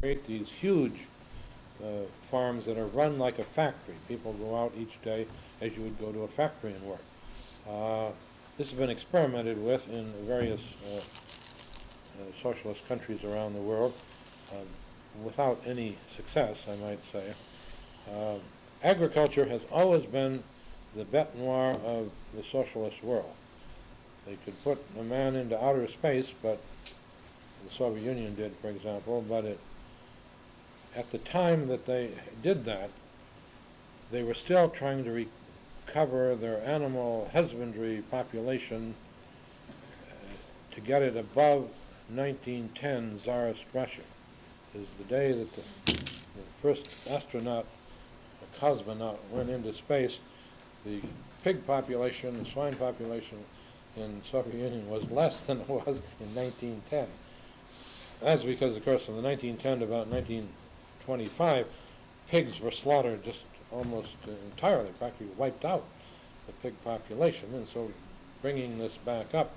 create these huge farms that are run like a factory. People go out each day as you would go to a factory and work. This has been experimented with in various socialist countries around the world without any success, I might say. Agriculture has always been the bête noire of the socialist world. They could put a man into outer space, but the Soviet Union did, for example, but at the time that they did that, they were still trying to recover their animal husbandry population to get it above 1910 Tsarist Russia. It is the day that the first astronaut, a cosmonaut, went into space. The pig population, the swine population in the Soviet Union was less than it was in 1910. That's because, of course, from the 1910 to about 1925, pigs were slaughtered just almost entirely, practically wiped out the pig population. And so bringing this back up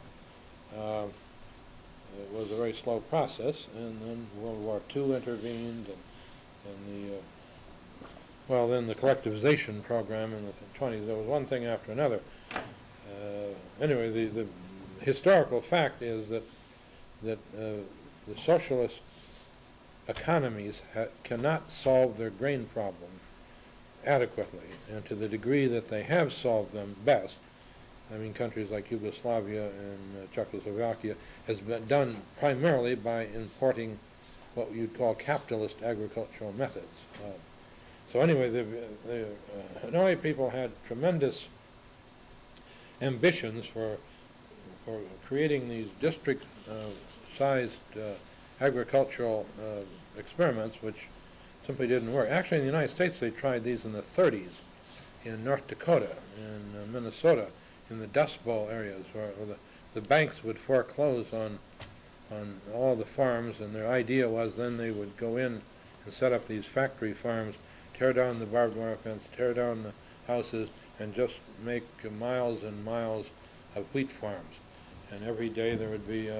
it was a very slow process. And then World War II intervened, and then the collectivization program in the 20s. There was one thing after another. Anyway, the historical fact is that the socialist economies cannot solve their grain problem adequately, and to the degree that they have solved them best, I mean countries like Yugoslavia and Czechoslovakia, has been done primarily by importing what you'd call capitalist agricultural methods. So anyway, the Hanoi people had tremendous ambitions for creating these district-sized agricultural experiments, which simply didn't work. Actually, in the United States, they tried these in the 30s in North Dakota, in Minnesota, in the Dust Bowl areas, where the banks would foreclose on all the farms, and their idea was then they would go in and set up these factory farms, tear down the barbed wire fence, tear down the houses, and just make miles and miles of wheat farms. And every day there would be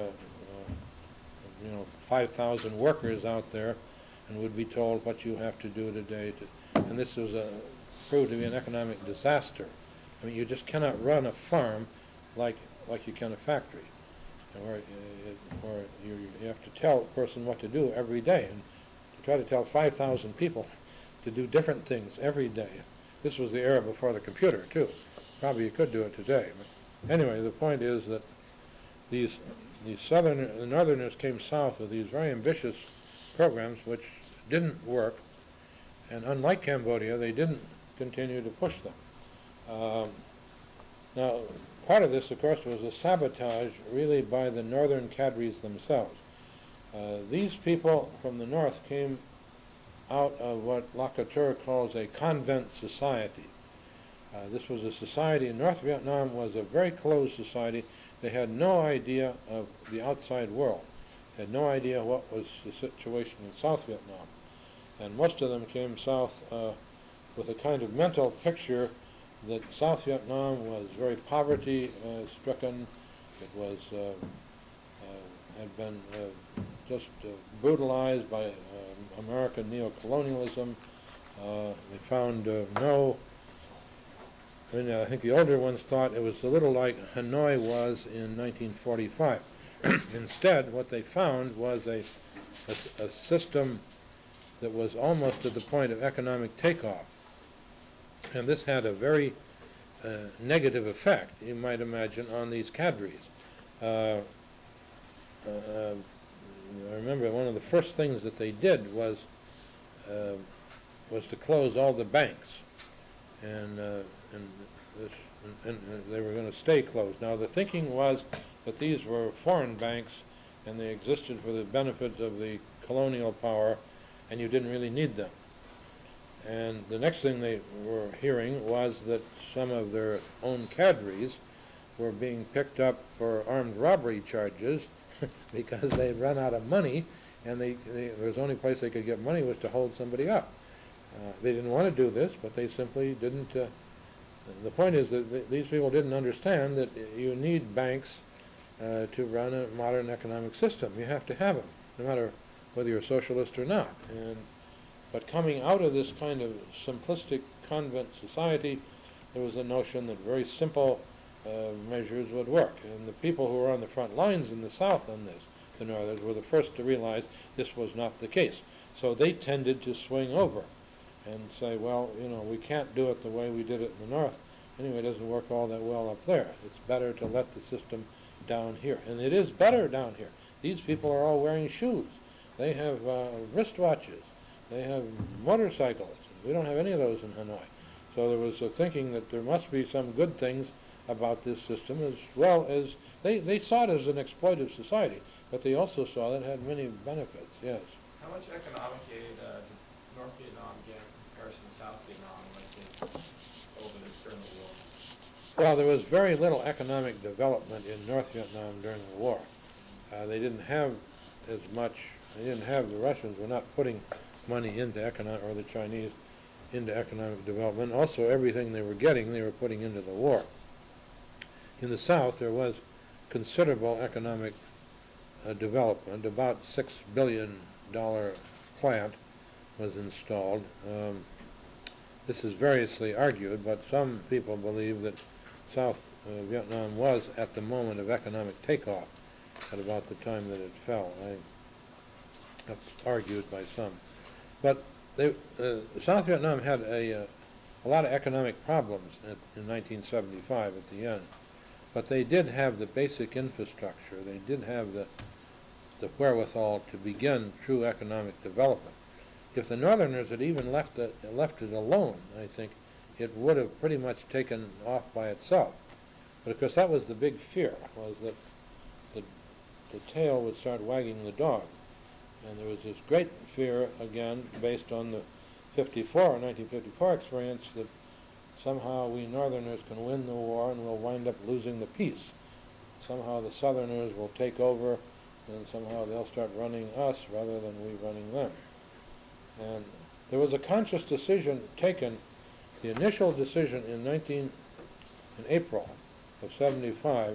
5,000 workers out there, and would be told what you have to do today. And this was proved to be an economic disaster. I mean, you just cannot run a farm like you can a factory, or you have to tell a person what to do every day, and to try to tell 5,000 people to do different things every day. This was the era before the computer, too. Probably you could do it today. But anyway, the point is that the Northerners came south with these very ambitious programs which didn't work, and unlike Cambodia, they didn't continue to push them. Now, part of this, of course, was a sabotage really by the northern cadres themselves. These people from the north came out of what Lacouture calls a convent society. This was a society in North Vietnam, was a very closed society. They had no idea of the outside world, had no idea what was the situation in South Vietnam. And most of them came south with a kind of mental picture that South Vietnam was very poverty-stricken. It was had been just brutalized by American neocolonialism. They found I think the older ones thought it was a little like Hanoi was in 1945. Instead, what they found was a system that was almost at the point of economic takeoff. And this had a very negative effect, you might imagine, on these cadres. I remember one of the first things that they did was to close all the banks, and they were going to stay closed. Now the thinking was that these were foreign banks, and they existed for the benefit of the colonial power, and you didn't really need them. And the next thing they were hearing was that some of their own cadres were being picked up for armed robbery charges because they'd run out of money, and there was the only place they could get money was to hold somebody up. They didn't want to do this, but they simply didn't. The point is that these people didn't understand that you need banks to run a modern economic system. You have to have them, no matter whether you're a socialist or not. But coming out of this kind of simplistic convent society, there was a notion that very simple measures would work. And the people who were on the front lines in the South on this, the Northerners, were the first to realize this was not the case. So they tended to swing over and say, well, we can't do it the way we did it in the North. Anyway, it doesn't work all that well up there. It's better to let the system down here. And it is better down here. These people are all wearing shoes. They have wristwatches. They have motorcycles. We don't have any of those in Hanoi. So there was a thinking that there must be some good things about this system, as well as they saw it as an exploitive society, but they also saw that it had many benefits. Yes. How much economic aid did North Vietnam get in comparison to South Vietnam, let's say, during the war? Well, there was very little economic development in North Vietnam during the war. They didn't have as much. The Russians were not putting money into economic, or the Chinese into economic development. Also, everything they were getting, they were putting into the war. In the South, there was considerable economic development. About $6 billion plant was installed. This is variously argued, but some people believe that South Vietnam was at the moment of economic takeoff at about the time that it fell. That's argued by some. But South Vietnam had a lot of economic problems in 1975 at the end. But they did have the basic infrastructure. They did have the wherewithal to begin true economic development. If the Northerners had even left it alone, I think it would have pretty much taken off by itself. But of course that was the big fear, was that the tail would start wagging the dog. And there was this great fear, again, based on the 1954 experience, that somehow we Northerners can win the war and we'll wind up losing the peace. Somehow the Southerners will take over and somehow they'll start running us rather than we running them. And there was a conscious decision taken, the initial decision in April of 75,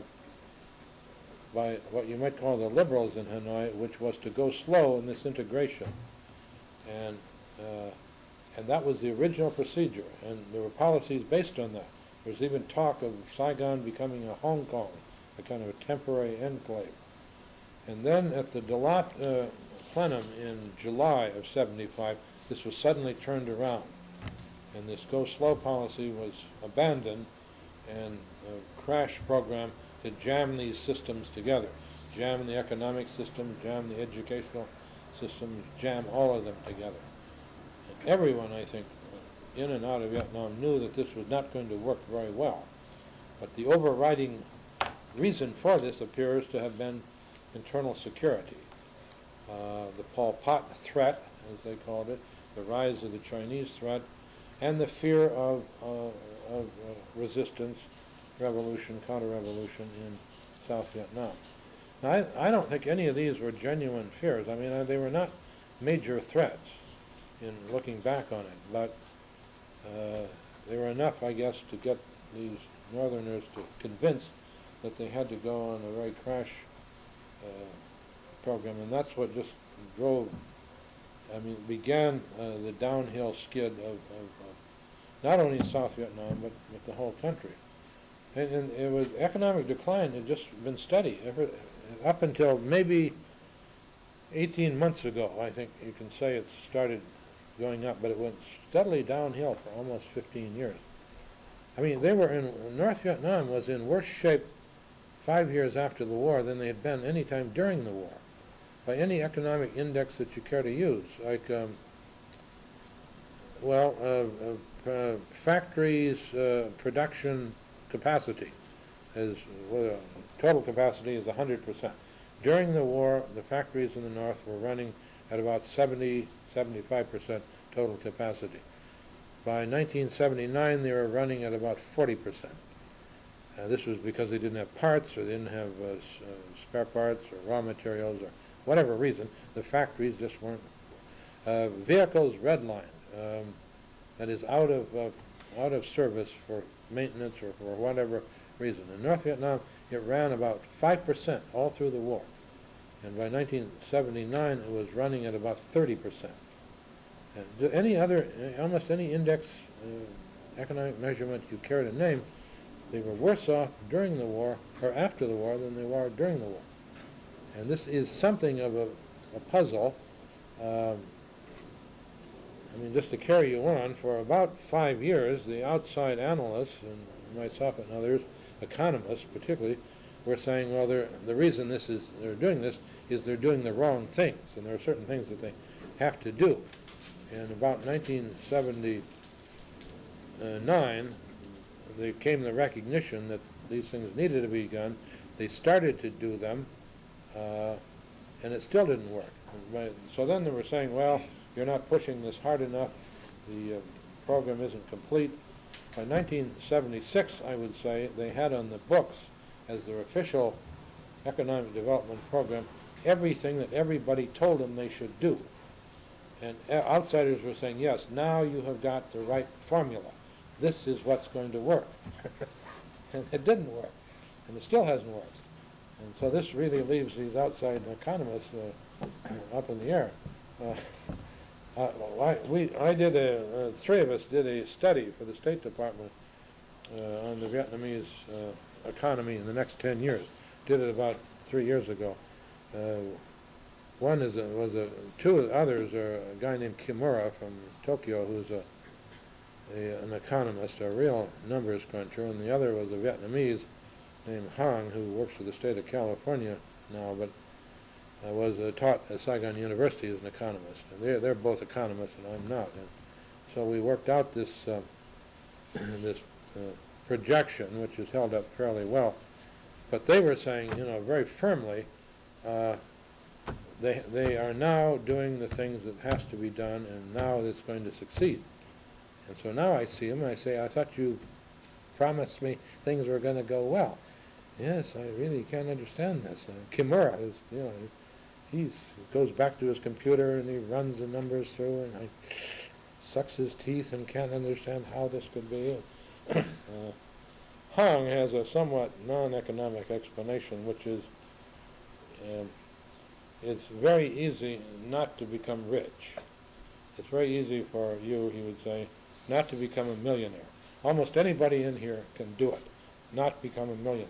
by what you might call the liberals in Hanoi, which was to go slow in this integration. And that was the original procedure, and there were policies based on that. There was even talk of Saigon becoming a Hong Kong, a kind of a temporary enclave. And then at the Dalat plenum in July of 75, this was suddenly turned around, and this go slow policy was abandoned, and a crash program to jam these systems together, jam the economic system, jam the educational system, jam all of them together. And everyone, I think, in and out of Vietnam knew that this was not going to work very well. But the overriding reason for this appears to have been internal security. The Pol Pot threat, as they called it, the rise of the Chinese threat, and the fear of resistance, revolution, counter-revolution in South Vietnam. Now, I don't think any of these were genuine fears. I mean, they were not major threats in looking back on it, but they were enough, I guess, to get these Northerners to convince that they had to go on a very crash program, and that's what just began the downhill skid of not only South Vietnam, but the whole country. And it was economic decline had just been steady up until maybe 18 months ago. I think you can say it started going up, but it went steadily downhill for almost 15 years. I mean, North Vietnam was in worse shape 5 years after the war than they had been any time during the war, by any economic index that you care to use, like, factories, production capacity total capacity is 100%. During the war, the factories in the North were running at about 70-75% total capacity. By 1979, they were running at about 40%. This was because they didn't have parts, or they didn't have spare parts, or raw materials, or whatever reason. The factories just weren't. Vehicles redlined, that is out of service for maintenance or for whatever reason. In North Vietnam, it ran about 5% all through the war. And by 1979, it was running at about 30%. And almost any index economic measurement you care to name, they were worse off during the war or after the war than they were during the war. And this is something of a puzzle. I mean, just to carry you on, for about 5 years, the outside analysts, and myself and others, economists particularly, were saying, well, the reason they're doing this is they're doing the wrong things, and there are certain things that they have to do. In about 1979, there came the recognition that these things needed to be done. They started to do them, and it still didn't work. So then they were saying, well, you're not pushing this hard enough, the program isn't complete. By 1976, I would say, they had on the books as their official economic development program everything that everybody told them they should do. And outsiders were saying, yes, now you have got the right formula. This is what's going to work. And it didn't work, and it still hasn't worked. And so this really leaves these outside economists up in the air. Three of us did a study for the State Department on the Vietnamese economy in the next 10 years. Did it about 3 years ago. Two others are a guy named Kimura from Tokyo, who's an economist, a real numbers cruncher, and the other was a Vietnamese named Hong, who works for the state of California now, but was taught at Saigon University as an economist. And they're both economists, and I'm not. And so we worked out this projection, which is held up fairly well. But they were saying, very firmly, they are now doing the things that has to be done, and now it's going to succeed. And so now I see them, and I say, I thought you promised me things were going to go well. Yes, I really can't understand this. Kimura is, he goes back to his computer and he runs the numbers through, and he sucks his teeth and can't understand how this could be. Hong has a somewhat non-economic explanation, which is it's very easy not to become rich. It's very easy for you, he would say, not to become a millionaire. Almost anybody in here can do it, not become a millionaire.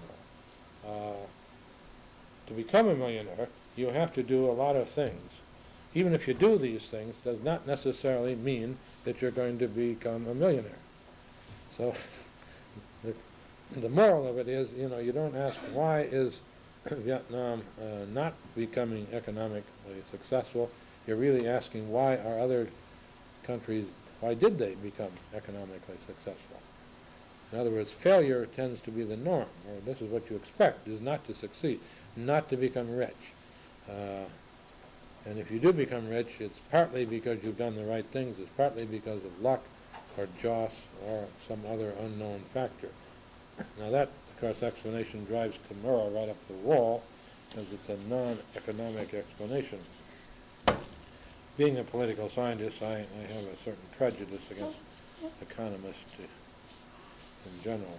To become a millionaire, you have to do a lot of things. Even if you do these things, does not necessarily mean that you're going to become a millionaire. So the moral of it is, you don't ask why is Vietnam not becoming economically successful. You're really asking why are other countries, why did they become economically successful? In other words, failure tends to be the norm, or this is what you expect, is not to succeed, not to become rich. And if you do become rich, it's partly because you've done the right things, it's partly because of luck, or joss, or some other unknown factor. Now that, of course, explanation drives Kimura right up the wall, because it's a non-economic explanation. Being a political scientist, I have a certain prejudice against economists in general.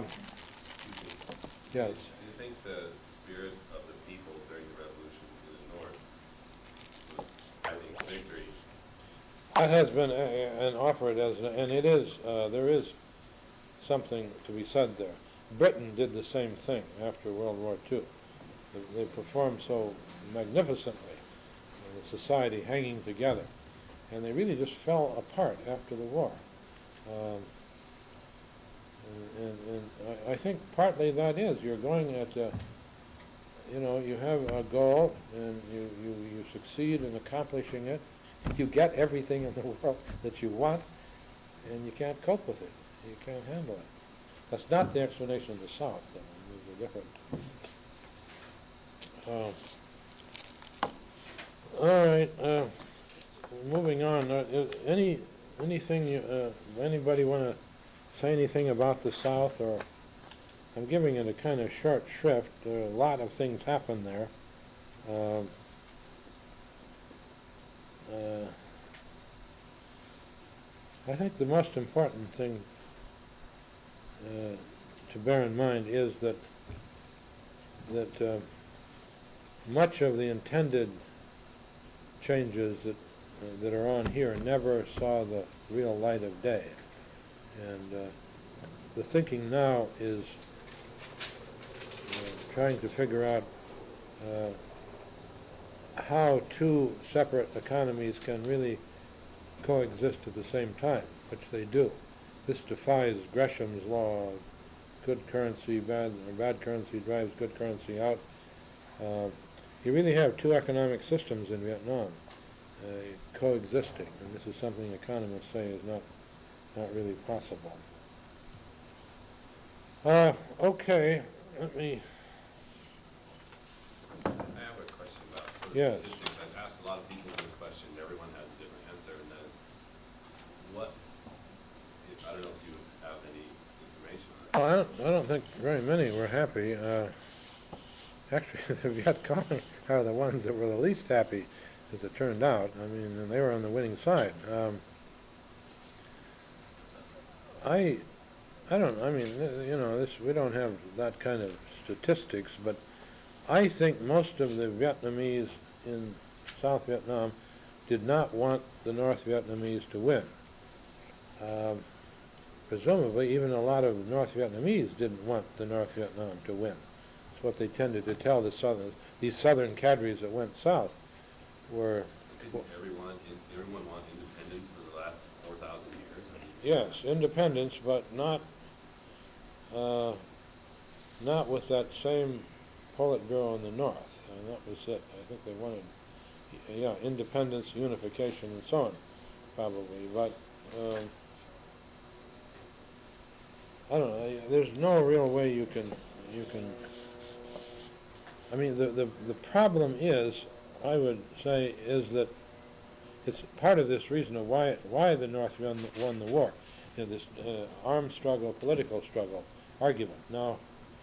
Yes? Do you think the spirit of the people during the revolution in the North was, I think, victory? That has been offered as, and it is, there is something to be said there. Britain did the same thing after World War II. They performed so magnificently, the society hanging together, and they really just fell apart after the war. And I think partly that is, you're going at, you have a goal, and you succeed in accomplishing it. You get everything in the world that you want, and you can't cope with it. You can't handle it. That's not the explanation of the South, though. These are different. All right, moving on. Anything, anybody want to say anything about the South? Or I'm giving it a kind of short shrift. A lot of things happen there. I think the most important thing to bear in mind is that much of the intended changes that are on here never saw the real light of day. And the thinking now is trying to figure out how two separate economies can really coexist at the same time, which they do. This defies Gresham's law: good currency, bad currency drives good currency out. You really have two economic systems in Vietnam coexisting, and this is something economists say is not really possible. Okay, let me. I have a question about sort of Yes. statistics. I've asked a lot of people this question. Everyone has a different answer, and that is, I don't know if you have any information on that. Well, I don't think very many were happy. Actually, the Viet Cong are the ones that were the least happy, as it turned out. I mean, and they were on the winning side. I don't. I mean, we don't have that kind of statistics, but I think most of the Vietnamese in South Vietnam did not want the North Vietnamese to win. Presumably, even a lot of North Vietnamese didn't want the North Vietnam to win. That's what they tended to tell these southern cadres that went south were. Didn't everyone want independence for the last 4,000 years? I mean, Yes, independence, but not with that same Politburo in the North. And that was it. I think they wanted, independence, unification, and so on, probably. But I don't know. There's no real way you can. I mean, the problem is, I would say, is that it's part of this reason of why the North won the war. This armed struggle, political struggle argument. Now,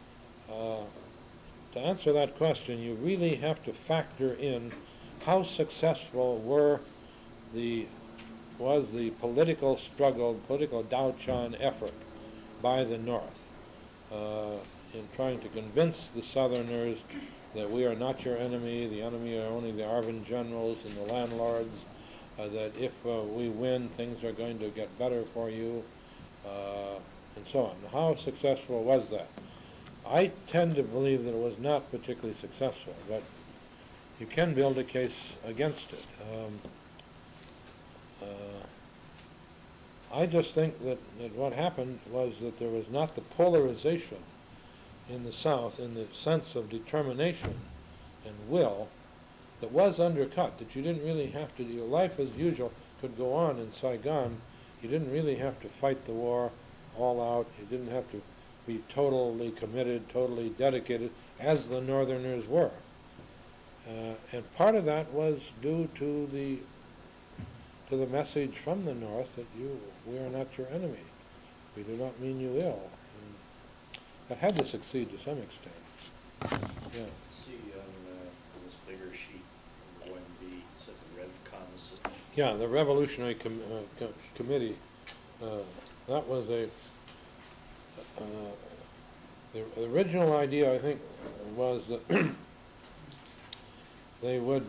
to answer that question, you really have to factor in how successful was the political struggle, political Dao Chan effort by the North in trying to convince the Southerners that we are not your enemy, the enemy are only the Arvin generals and the landlords, that if we win, things are going to get better for you, and so on. How successful was that? I tend to believe that it was not particularly successful, but you can build a case against it. I just think that what happened was that there was not the polarization in the South in the sense of determination and will that was undercut, that you didn't really have to, your life as usual could go on in Saigon. You didn't really have to fight the war all out. You didn't have to be totally committed, totally dedicated, as the Northerners were. And part of that was due to the message from the North that we are not your enemy. We do not mean you ill. And that had to succeed to some extent. Yeah. See on this bigger sheet, 1B, it's at the RevCom system. Yeah, the Revolutionary Committee. That was the original idea, I think, was that they would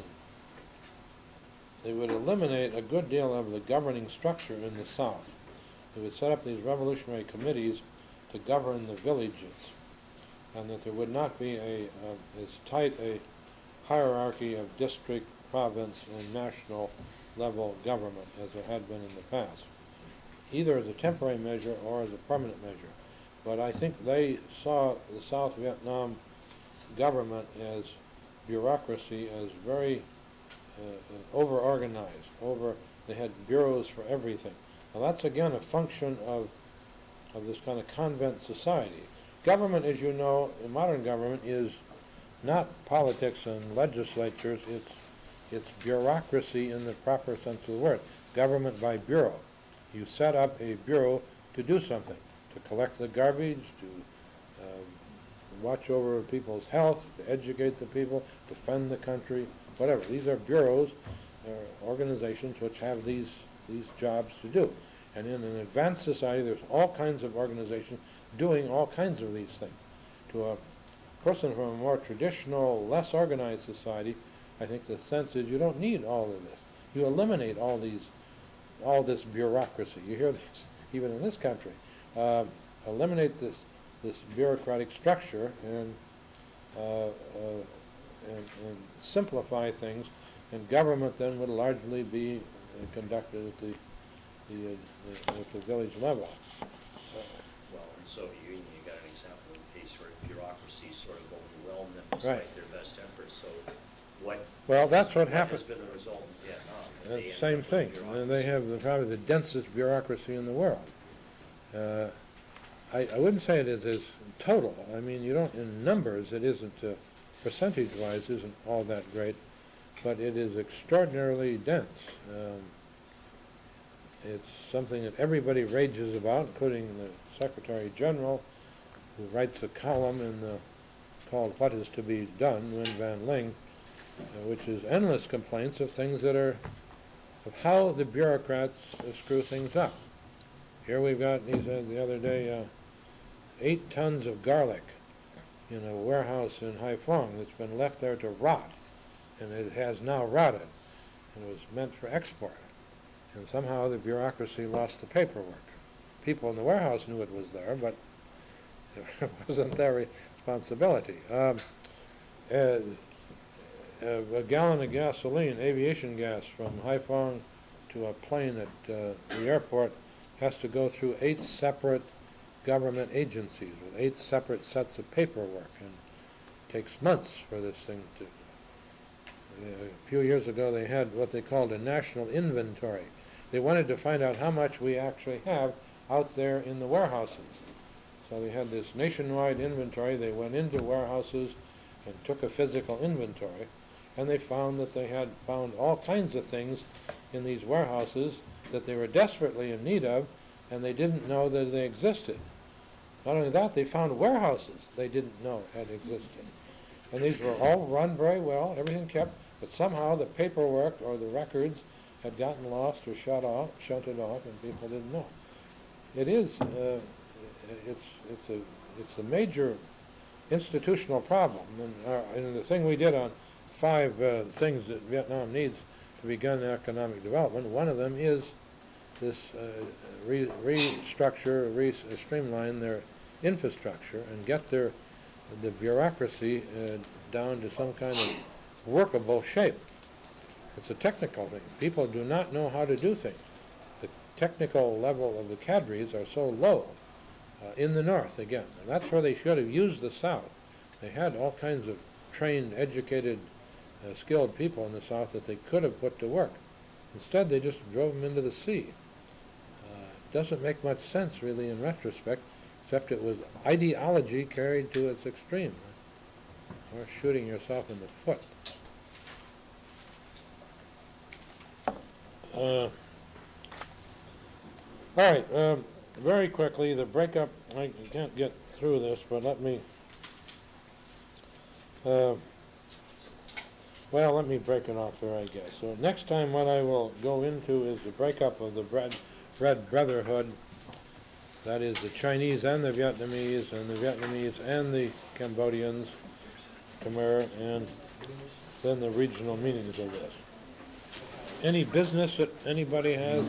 eliminate a good deal of the governing structure in the South. They would set up these revolutionary committees to govern the villages, and that there would not be as tight a hierarchy of district, province, and national level government as there had been in the past, either as a temporary measure or as a permanent measure. But I think they saw the South Vietnam government as bureaucracy, as very over-organized. They had bureaus for everything. Now that's again a function of this kind of convent society. Government, as you know, modern government is not politics and legislatures. It's bureaucracy in the proper sense of the word. Government by bureau. You set up a bureau to do something, to collect the garbage, to watch over people's health, to educate the people, defend the country, whatever. These are bureaus, organizations which have these jobs to do. And in an advanced society, there's all kinds of organizations doing all kinds of these things. To person from a more traditional, less organized society, I think the sense is you don't need all of this. You eliminate all this bureaucracy. You hear this even in this country. Eliminate this bureaucratic structure and simplify things, and government then would largely be conducted at the village level. Well, in Soviet Union, you got an example of a case where bureaucracy sort of overwhelmed them Right. despite their best efforts. So what? Well, that's what What happened. has been the result in Vietnam? They That's ended the same up with thing. And they have probably the densest bureaucracy in the world. I wouldn't say it is total. I mean, you don't, in numbers, it isn't, percentage-wise, isn't all that great, but it is extraordinarily dense. It's something that everybody rages about, including the Secretary General, who writes a column called What is to be Done, Nguyen Van Ling, which is endless complaints of things that are, of how the bureaucrats screw things up. Here we've got, he said the other day, 8 tons of garlic in a warehouse in Haiphong that's been left there to rot, and it has now rotted, and it was meant for export. And somehow the bureaucracy lost the paperwork. People in the warehouse knew it was there, but it wasn't their responsibility. A gallon of gasoline, aviation gas, from Haiphong to a plane at the airport has to go through 8 separate government agencies with 8 separate sets of paperwork, and it takes months for this thing to... A few years ago they had what they called a national inventory. They wanted to find out how much we actually have out there in the warehouses. So they had this nationwide inventory. They went into warehouses and took a physical inventory, and they found that they had found all kinds of things in these warehouses that they were desperately in need of, and they didn't know that they existed. Not only that, they found warehouses they didn't know had existed. And these were all run very well, everything kept, but somehow the paperwork or the records had gotten lost or shunted off, and people didn't know. It is, it's a major institutional problem, and the thing we did on 5 things that Vietnam needs to begin economic development, one of them is this restructure, streamline their infrastructure and get the bureaucracy down to some kind of workable shape. It's a technical thing. People do not know how to do things. The technical level of the cadres are so low in the North, again, and that's where they should have used the South. They had all kinds of trained, educated, skilled people in the South that they could have put to work. Instead, they just drove them into the sea. Doesn't make much sense, really, in retrospect, except it was ideology carried to its extreme, or shooting yourself in the foot. All right, very quickly, the breakup, I can't get through this, but let me, let me break it off there, I guess. So next time what I will go into is the breakup of the Red Brotherhood, that is the Chinese and the Vietnamese and the Cambodians, Khmer, and then the regional meanings of this. Any business that anybody has,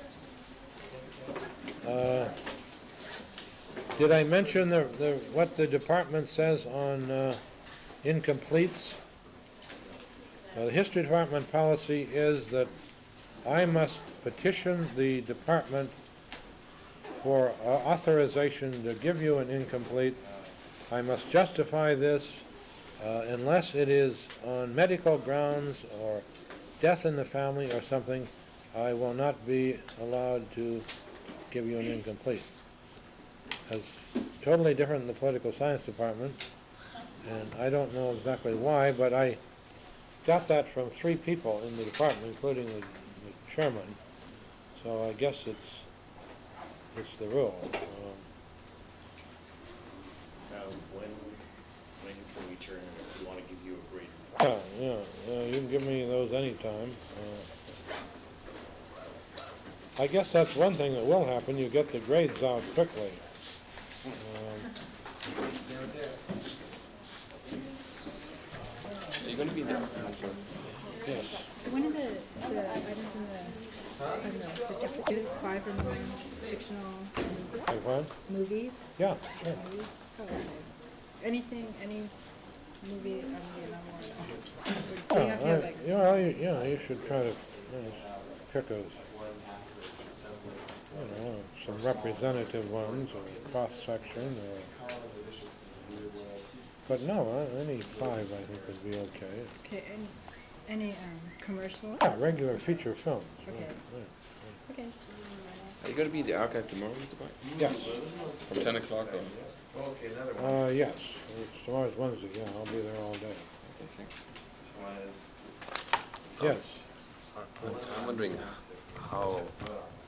did I mention what the department says on incompletes? The History Department policy is that I must petition the department for authorization to give you an incomplete. I must justify this unless it is on medical grounds or death in the family or something. I will not be allowed to give you an incomplete. That's totally different than the political science department, and I don't know exactly why, but I got that from 3 people in the department, including the chairman, so I guess it's the rule. When can we turn it if we want to give you a grade? Yeah, you can give me those anytime. I guess that's one thing that will happen. You get the grades out quickly. going to be there? Yes. One of the items in the certificate, 5 or more fictional Like what? movies. Yeah, sure. Movies? Oh, okay. Anything, any movie on Vietnam War? Do you have to have like? You should try to pick some representative ones or cross-section but no, any 5 I think would be okay. Okay, any commercial? Yeah, regular feature films. Okay. Right. Okay. Are you going to be in the archive tomorrow, Mr. White? Yes. From 10 o'clock on? Yes. Tomorrow's Wednesday, yeah, I'll be there all day. Okay, thanks. Yes. I'm wondering how